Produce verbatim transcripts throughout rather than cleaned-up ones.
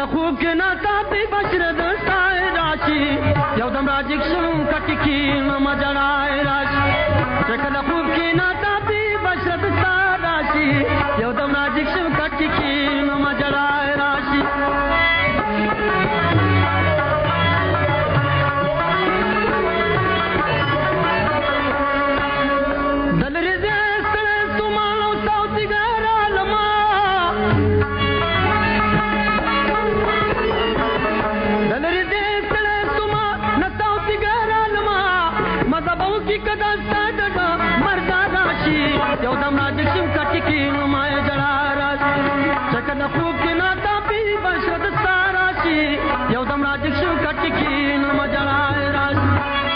د خوب کې ناڅاپي بشره د سای راشي یو دم راجګشم کټ کې نما جړای راشي چې کله خوب کې ناڅاپي بشره د سای راشي یو دم راجګشم کټ کې نما جړای راشي یو دم راجګشم کټ کې نما جړای راشي چې کله خوب کې ناڅاپي بشره د سای راشي یو دم راجګشم کټ کې نما جړای راشي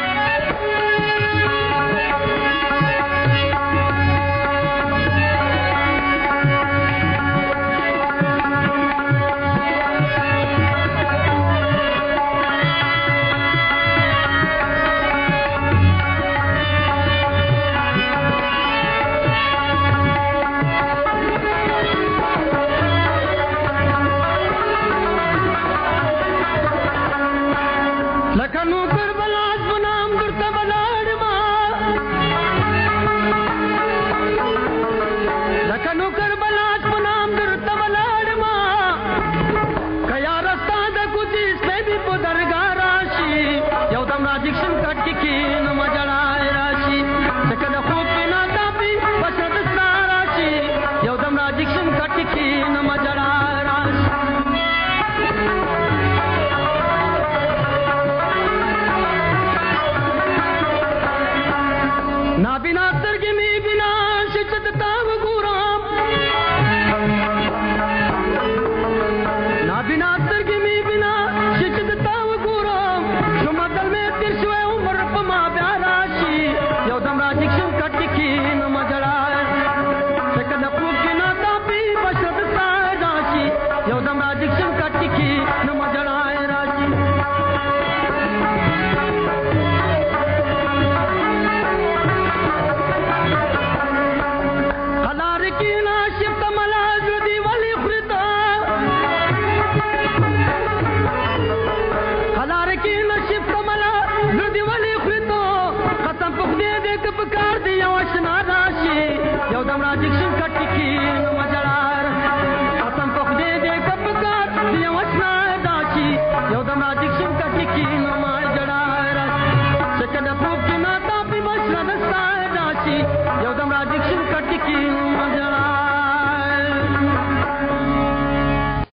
لکھنو کربلاس بنام درتا بلاڑ ماں لکھنو کربلاس بنام درتا بلاڑ ماں کیا رستہ دا کچھ میں بھی پدرگاہ راشی یو دم راجګشم کټ کې نما جړای راشي چکل خوب کې ناڅاپي بشره د سای راشي یو دم راجګشم کټ کې نما جړای راشي نابینا سترګې مې بنا شچت تا وګورم نابینا سترګې مې بنا شچت تا وګورم شمدل مې تیر شوی عمر په ما بیا راشي یو دم راجګشم کټ کې نما جړای چې کله خوب کې ناڅاپي بشره د سای راشي یو دم راجګشم کټ کې نما جړای راشي یو دم راجګشم کټ کې نما جړای قسم په خدای دې کپ کار دی وښنا راشي یو دم راجګشم کټ کې نما جړای چې کله خوب کې ناڅاپي بشره د سای راشي یو دم راجګشم کټ کې نما جړای